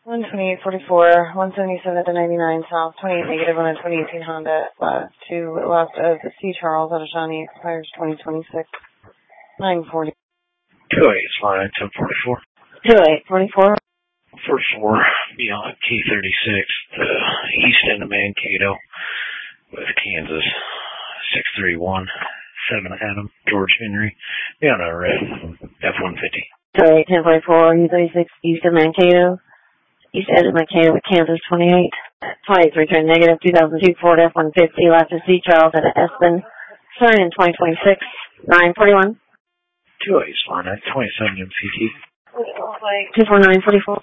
128.44, 177 to 99 south, 28 negative on a 2018 Honda to left of the C. Charles out of Shawnee, expires 2026. 940. 2-8, line 1044. 2844. First 4, beyond K36, east end of Mankato with Kansas. 631, 7 Adam, George Henry, beyond a red F-150. 28 1044, U36, east of Mankato. East end of Mankato with Kansas 28. 23 turn negative, 2002 Ford F-150, left of C. Charles at Espen. Sign in 2026. 941. 2-8, line 27 MCT. 249.44.